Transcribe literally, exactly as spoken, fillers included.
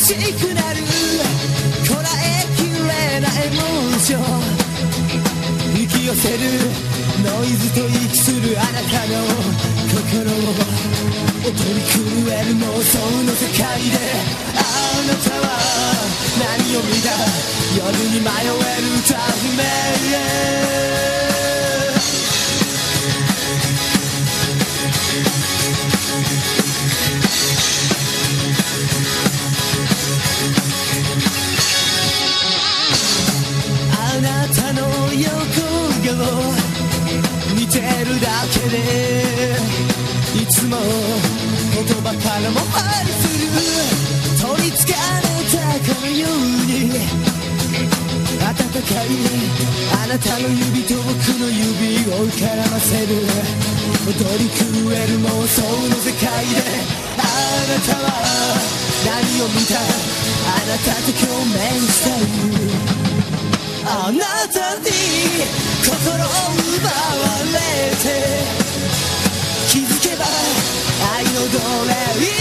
しくなるこらえきれないエモーション引き寄せるノイズと息するあなたの心を音に震える妄想の世界であなたは何を見た夜に迷える歌姫あなたの横顔見てるだけでいつも言葉からも愛する取りつかれたかのように温かいあなたの指と僕の指を絡ませる踊り狂える妄想の世界であなたは何を見たあなたと共鳴したいあなたに心を奪われて気づけば愛の奴隷